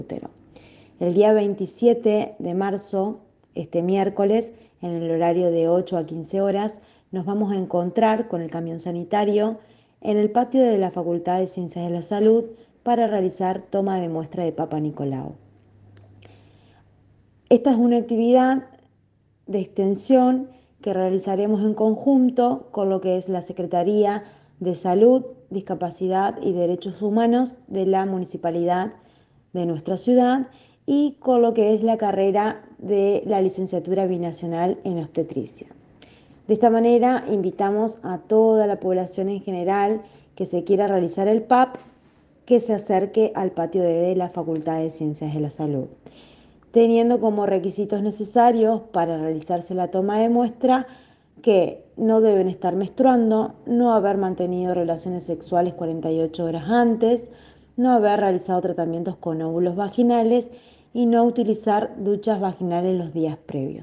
útero. El día 27 de marzo, este miércoles, en el horario de 8 a 15 horas, nos vamos a encontrar con el camión sanitario en el patio de la Facultad de Ciencias de la Salud para realizar toma de muestra de Papa Nicolau. Esta es una actividad de extensión que realizaremos en conjunto con lo que es la Secretaría de Salud, Discapacidad y Derechos Humanos de la Municipalidad de nuestra ciudad y con lo que es la carrera de la licenciatura binacional en obstetricia. De esta manera invitamos a toda la población en general que se quiera realizar el PAP que se acerque al patio de la Facultad de Ciencias de la Salud, teniendo como requisitos necesarios para realizarse la toma de muestra que no deben estar menstruando, no haber mantenido relaciones sexuales 48 horas antes, no haber realizado tratamientos con óvulos vaginales y no utilizar duchas vaginales los días previos.